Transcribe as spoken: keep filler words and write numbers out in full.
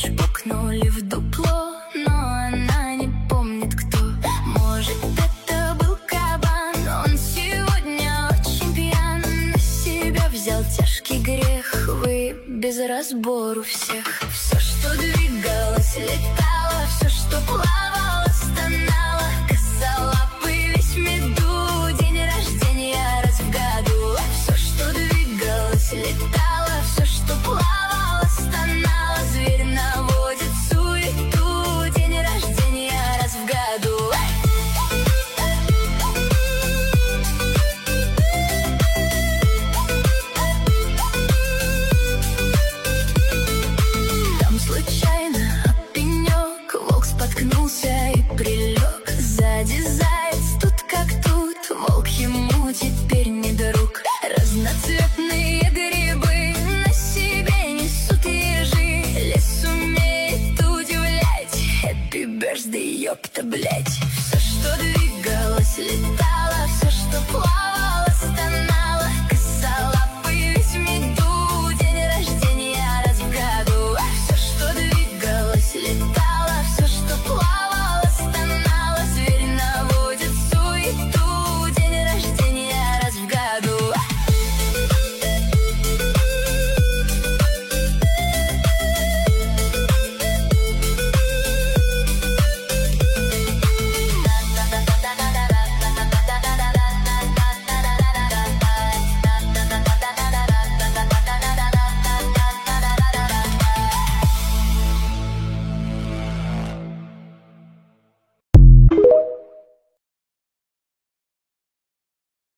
чпокнули в дупло, но она не помнит, кто. Может, это был кабан, он сегодня очень пьян, на себя взял тяжкий грех, вы без разбору всех. Все, что двигалось, летало, все, что плавало, стонало, косолапый весь в меду, день рождения раз в году. Все, что двигалось, летало, все, что плавало, стонало, зверь наводит суету, день рождения раз в году. Там случайно об пенек волк споткнулся и прилег. Сзади заяц, тут как тут, волк ему теперь не друг. Разноцветные грибы на себе несут ежи, лес умеет удивлять. Happy birthday, ёпта, блять. Все, что двигалось, летало, все, что плавало,